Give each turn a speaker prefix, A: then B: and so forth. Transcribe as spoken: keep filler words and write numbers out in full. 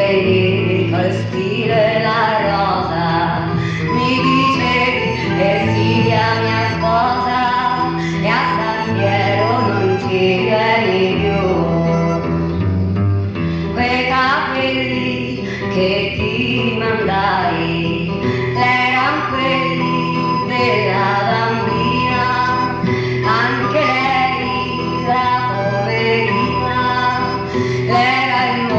A: vedi col stile la rosa, mi dicevi che si mia sposa e a San Piero non ci vieni più. Quei capelli che ti mandai eran quelli della bambina, anche lei la poverina era il